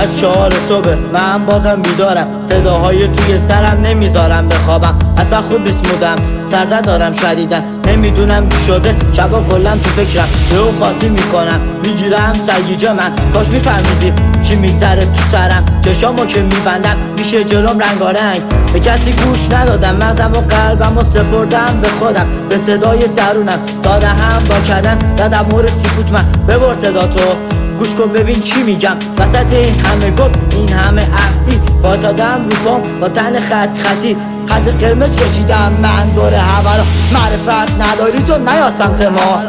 ساعت 4 صبح من بازم بیدارم، صداهای توی سرم نمیذارم بخوابم. اصلا خوب نیست مودم، سرده دارم شدیدن، نمیدونم چی شده، شبا کلم تو فکرم. یهو قاطی میکنم میگیرم سرگیجه من. کاش میفهمیدی چی میگذره تو سرم، چشامو که میبندم میشه جلوم رنگارنگ. به کسی گوش ندادم، مغزم و قلبم و سپردم به خودم، به صدای درونم داده هم با کردن زدم مورد سکوت. من ببر صداتو گوش کن ببین چی میگم، وسط این همه گفت این همه عقلی بازادم رو پام با تن خطی خط قرمز کشیدم من دور هوا را. معرفت نداری تو نیا سمت ما،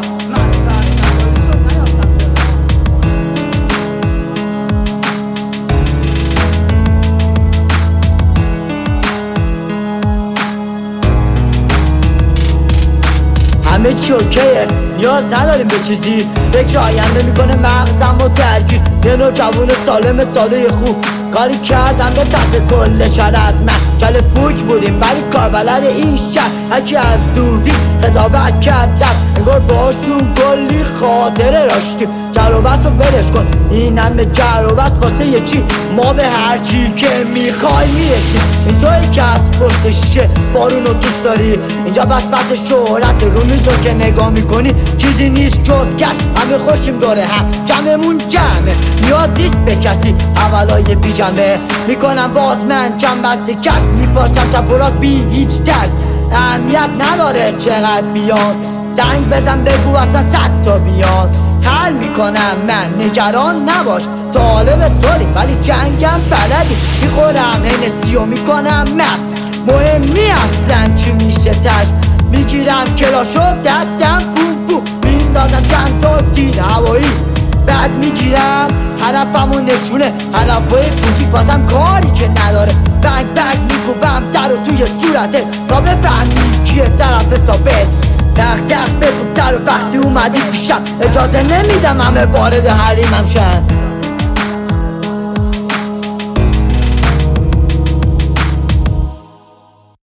همه چی اوکیه نیاز نداریم به چیزی. فکر آینده میکنه مغزم و ترکیب. یه نوع جوون سالم ساده خوب کاری کردم به دست کل شهر از من. کل پوچ بودیم ولی کاربلد این شهر، هرکی از دور دید قضاوت کردم، انگار باشون کلی خاطره داشتیم. جر و بس رو ولش کن، این همه جر و بس واسه یه چی؟ ما به هرچی که میخوای میرسیم. این توی که از پشتشه بارون رو دوست داری، اینجا بس شهرت رو میزو که نگاه میکنی چیزی نیست جز کش. همه خوشیم داره هم جمعمون جمعه، نیاز نیست به کسی اولای بیجمه. میکنم باز من کم بسته کش، میپاشم چپ و راست بی هیچ ترس. اهمیت نداره چقدر بیان، زنگ بزن بگو اصلا 100 تا بیان. حل میکنم من نگران نباش، طالب سالی ولی جنگم بلدی. میخورم هنسی و میکنم مست، مهم نی اصلا چی میشه تش. میگیرم کلاشو دستم بوم بوم، میندازم چند تا تیر هوایی. بعد میگیرم هدفمو نشونه، هدفای کوچیک واسم کاری که نداره. بنگ بنگ میکوبم در و توی صورته تا بفهمی کیه طرف ثابت. دق دق بکوب در و وقتی اومدی پیشم اجازه نمیدم همه وارد حریمم شن.